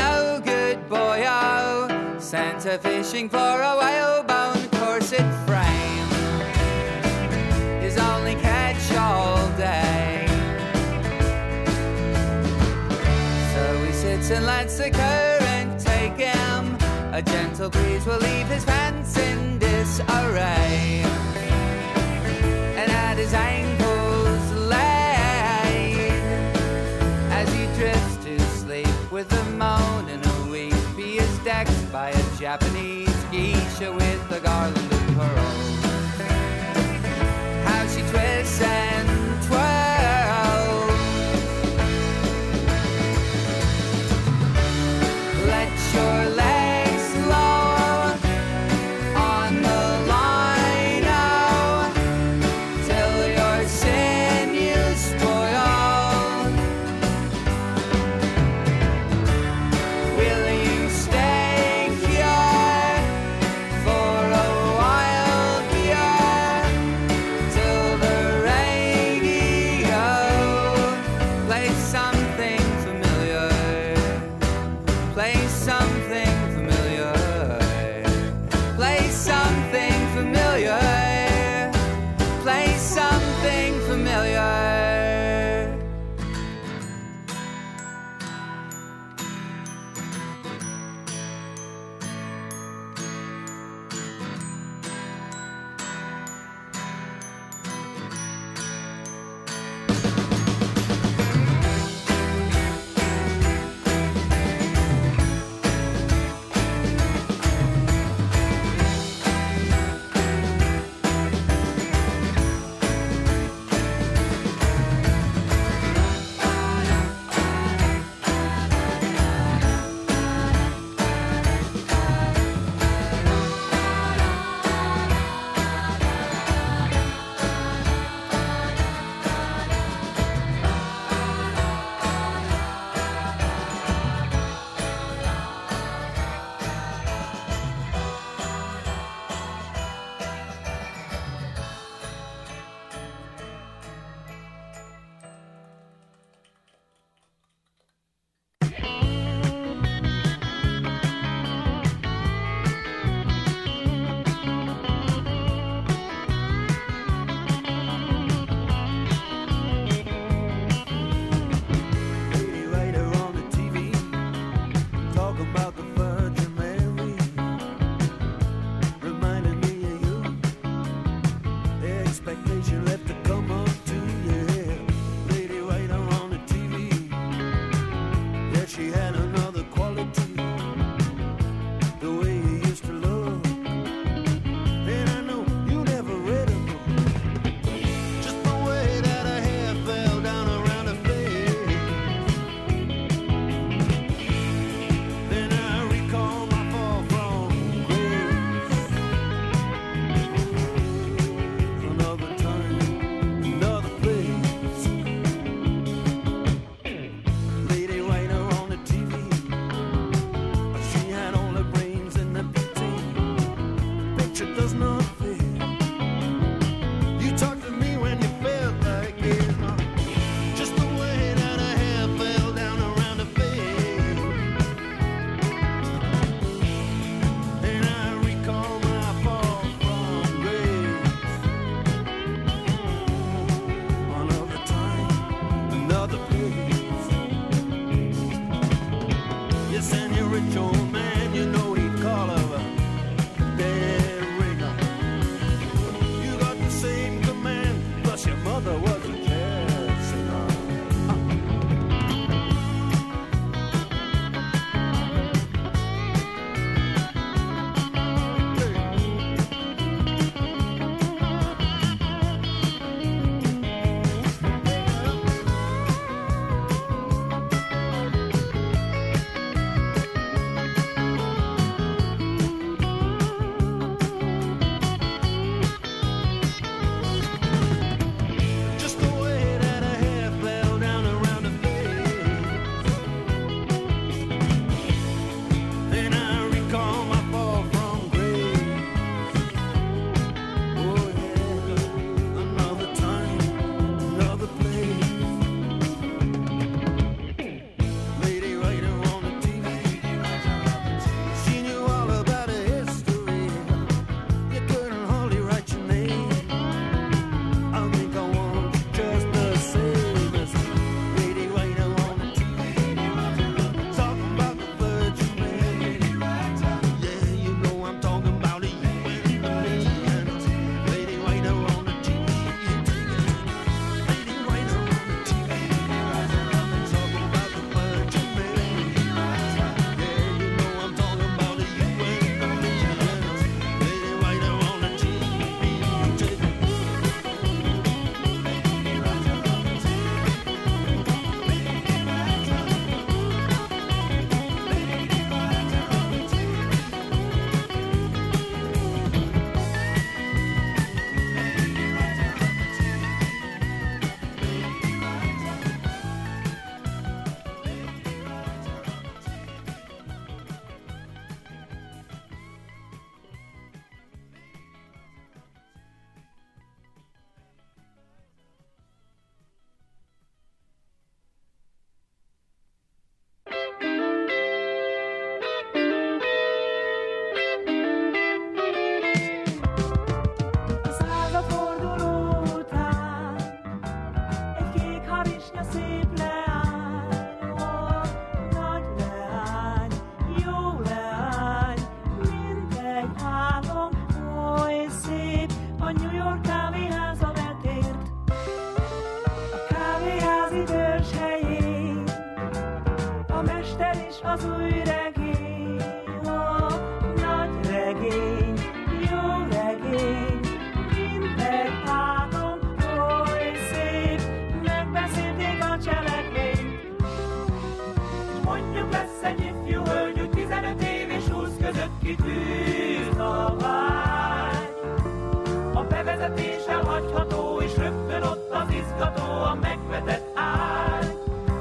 no good boy, oh, sent her fishing for a whalebone corset frame, his only catch all day. So he sits and lets the current take him, a gentle breeze will leave his pants in disarray, and at his ankles laid, as he drifts to sleep with a moan and a weep, he is decked by a Japanese geisha with a garland of pearls. How she twists and twirls, let your legs low on the line, oh, till your sinews spoil. Will you stay here for a while, dear, till the radio plays something familiar, plays something familiar, plays something familiar, plays something familiar. kitűz a vágy. A bevezetés elhagyható, és rögtön ott az izgató, a megvetett ágy.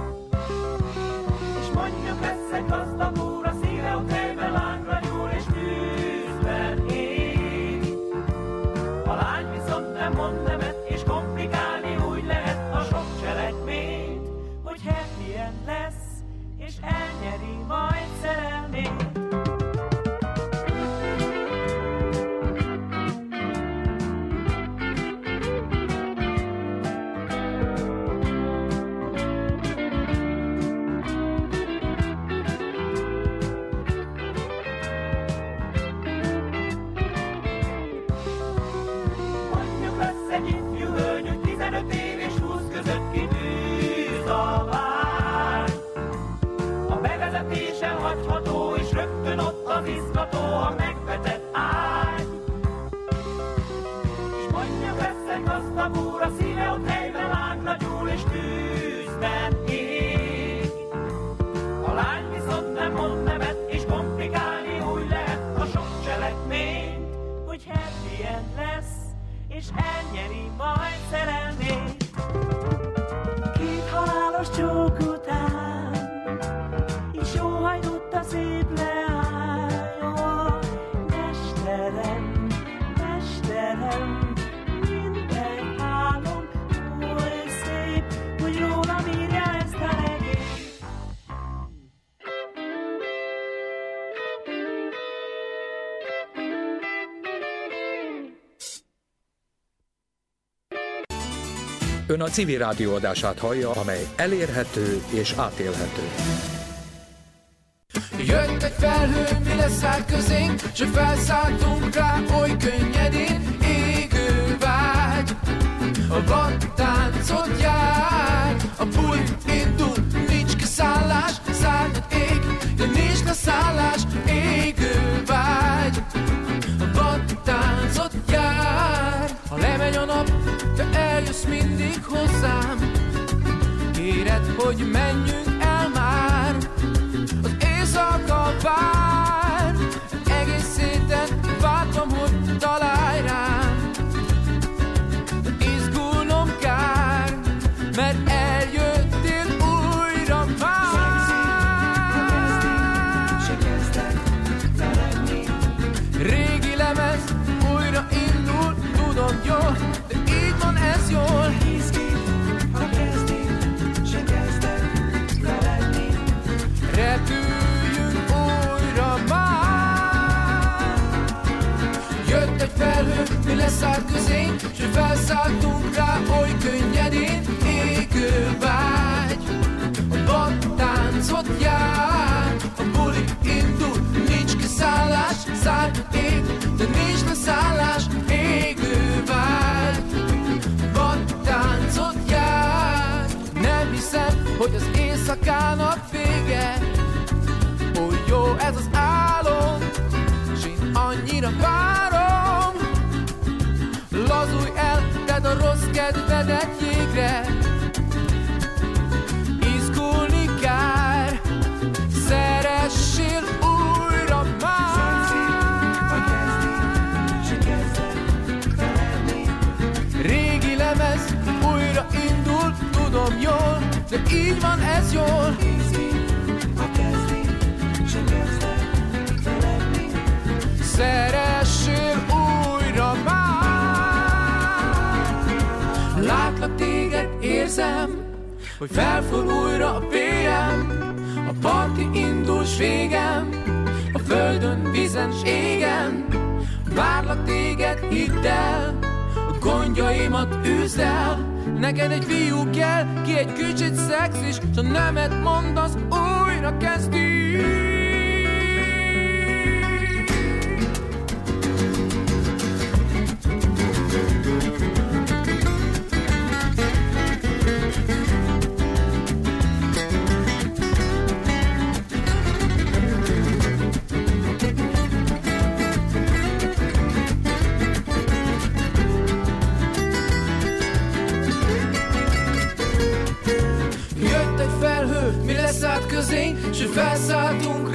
És mondjuk lesz egy gazdag úr, a szíve ott helyben lángra gyúl, és tűzben ég. A lány viszont nem mond nemet, és komplikálni úgy lehet a sok cselekményt, hogy happy end lesz, és elnyeri majd szerelmét. Mondjuk lesz egy ifjú hölgy, hogy 15 év és 20 között kitűz a vágy. A bevezetés elhagyható, és rögtön ott az izgató, a megvetett ágy. És mondjuk lesz egy gazdag úr, a szíve ott helyben lángra gyúl, és tűzben ég. A lány viszont nem mond nemet, és komplikálni úgy lehet a sok cselekményt, hogy happy end lesz, és elnyeri majd szerelmét. Két halálos csók után, és sóhajtott a szép leány. Mesterem, mesterem, minden álom oly szép, hogy rólam írja ezt a regényt. Ön a Civil Rádió adását hallja, amely elérhető és átélhető. Jött egy felhő, mi leszállt közénk, s felszálltunk rá oly könnyedén. Égő vágy, a vadtáncot jár, a buli indul, nincs kiszállás, szárnyat ég, de nincs leszállás. Égő vágy, a vadtáncot jár. Ha lemegy a nap, te eljössz mindig hozzám, kéred, hogy menjünk el már. Az éjszaka vár, egész héten vártam, hogy találj rám. De izgulnom kár, mert eljöttél újra már. Régi lemez újra indul, tudom jól, de így van ez jól. Repüljünk újra már. Jött egy felhő, mi leszállt közénk, s felszálltunk rá oly könnyedén. Égő vágy, a vadtáncot jár, a buli indul, nincs kiszállás, szárnyat ég, de nincs leszállás. Égő vágy, a vadtáncot jár. Nem hiszem, hogy az éjszakának vége, oly jó ez az álom, s én annyira várom. Lazulj el, tedd a rossz kedvedet jégre, izgulni kár, szeressél újra már. Régi lemez újra indul, tudom jól, de így van ez jól. Szeressél újra már. Látlak téged, érzem, hogy felfúl újra a PM. A parti indul s végem, a földön, vízen s égen. Várlak téged, hidd el, a gondjaimat üzd el. Neked egy fiú kell, ki egy kicsit szexis, s ha nemet mondasz, újra kezdjük. közénk, s felszálltunk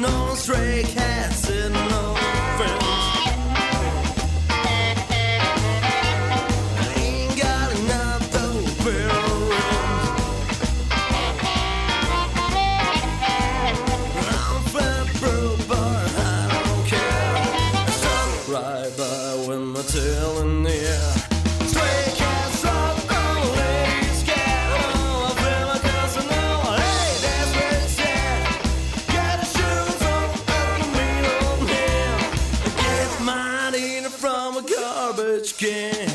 no stray cats and no friends. I ain't got enough to pay rent. I'm fat broke, but I don't care. I stuck right by with my tail in the air. Stray cats up, oh, ladies cat. Oh, I feel like cussing now. Hey, that's what it said. Got a shoes on up to me on him. Get mine eating from a garbage can.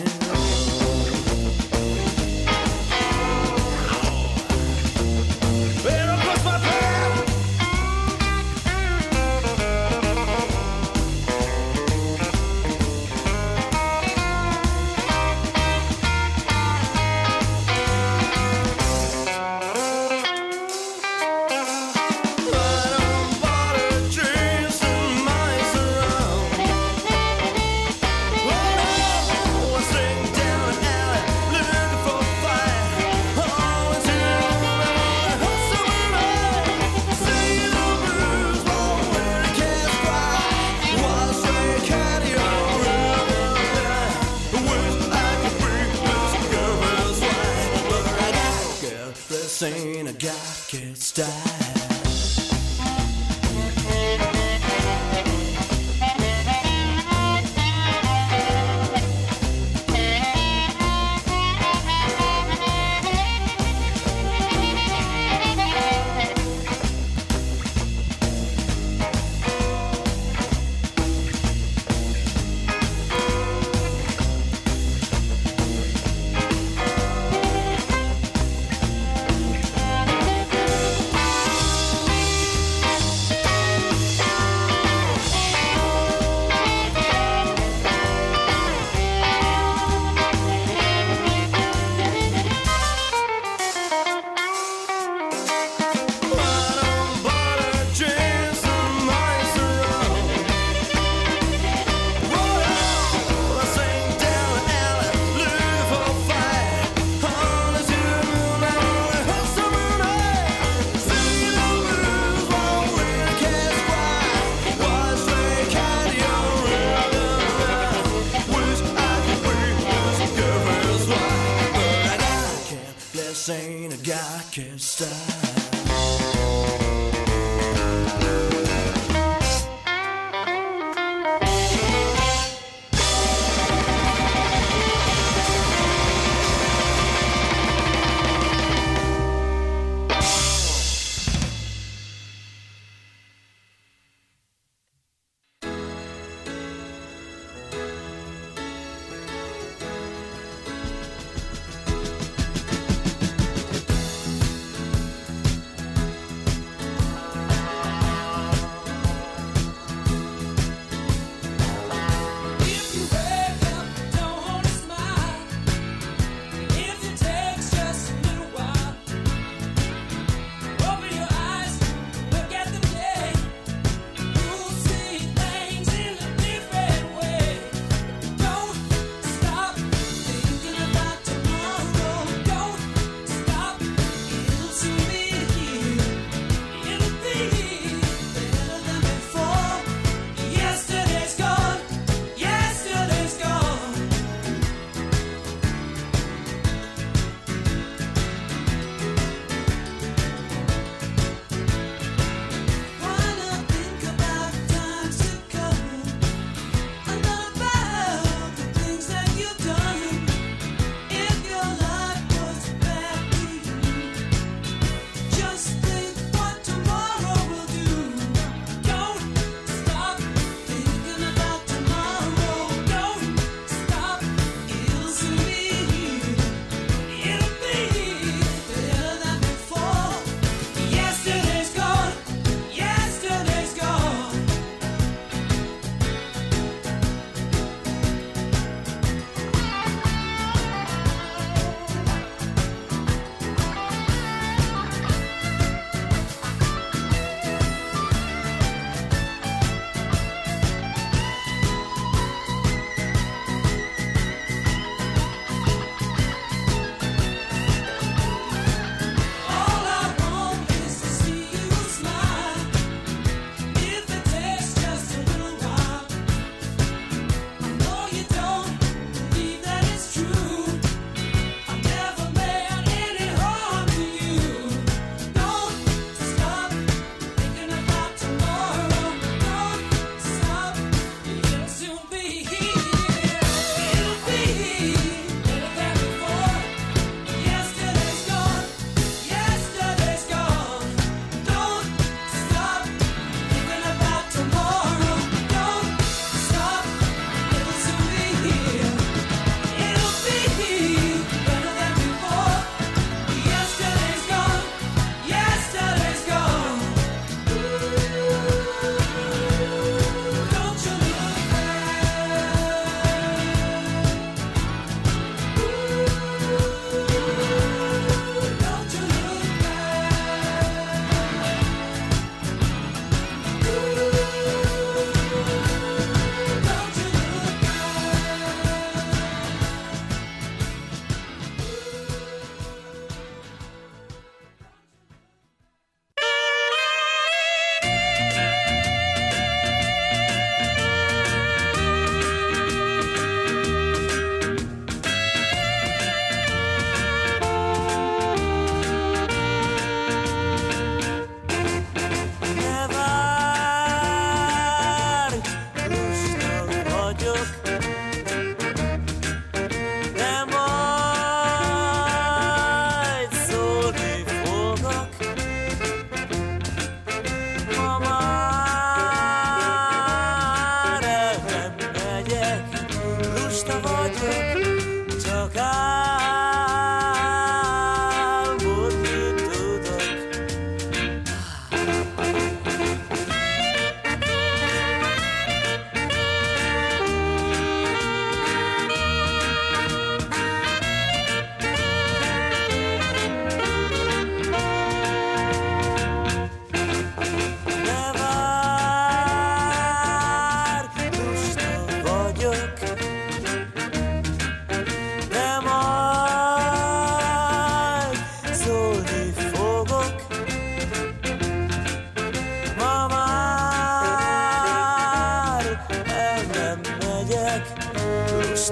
Better cross my path. I don't bother chasing mice around. Oh, I sing down an alley looking for a fight. Always here around, hustle around. See the blues roll where the cats cry. Wild stray cat, you're rhythm. Wish I could bring this girl's wife, but I got girl. This ain't a guy can style. This ain't a guy can style.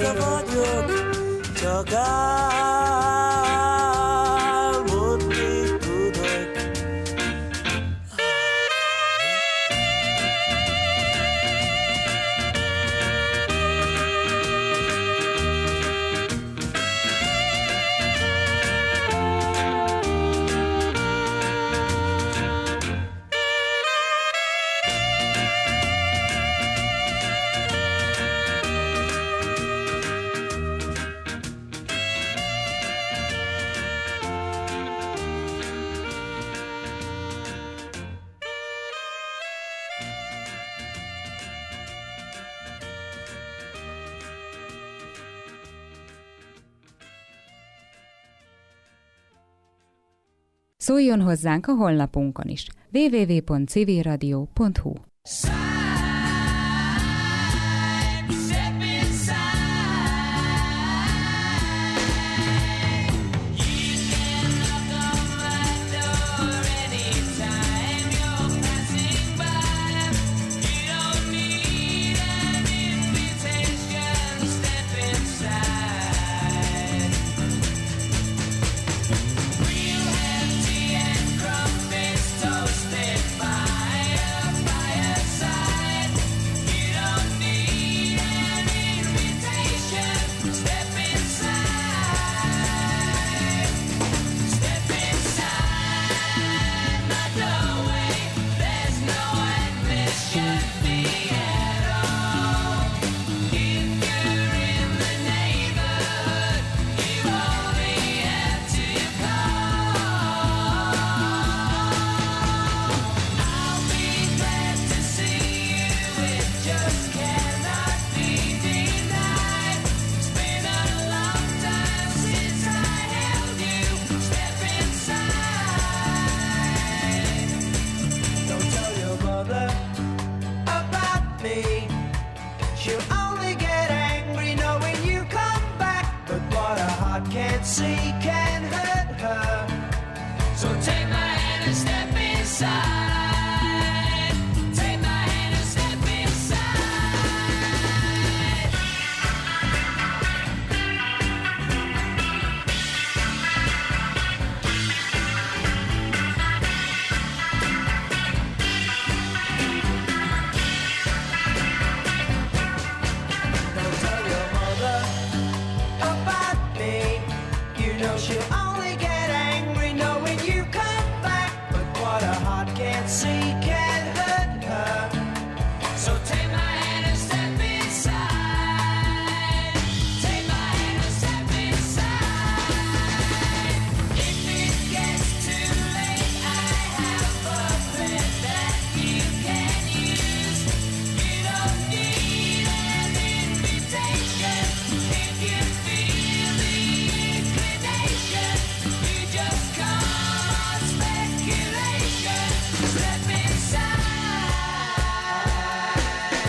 Buta vagyok, csak álmodni tudok. Szóljon hozzánk a honlapunkon is www.civilradio.hu. She'll